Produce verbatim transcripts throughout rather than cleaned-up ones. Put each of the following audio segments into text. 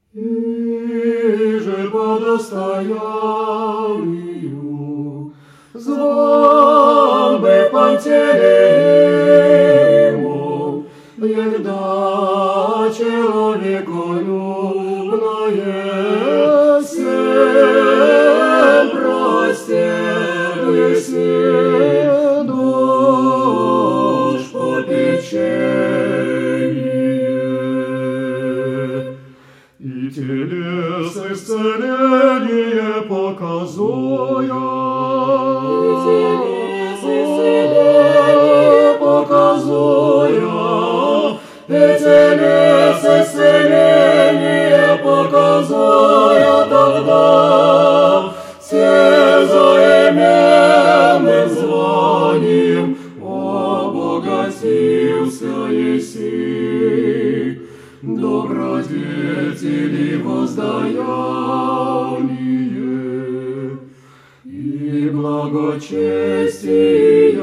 И же по достоянию звал бы Пантелеймон, егда человеколюбное всем прости, душ попечение. И телес исцеление показуя, показуя, и телес исцеление показуя, тогда все заименным званием обогатился еси. Добродетели воздаяние и благочестия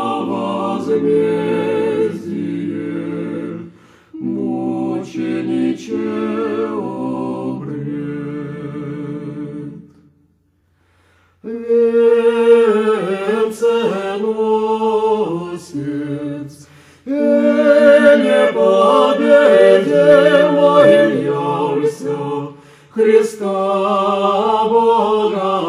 возмездие мучениче обред. Венценосец и не победим явился Христа Бога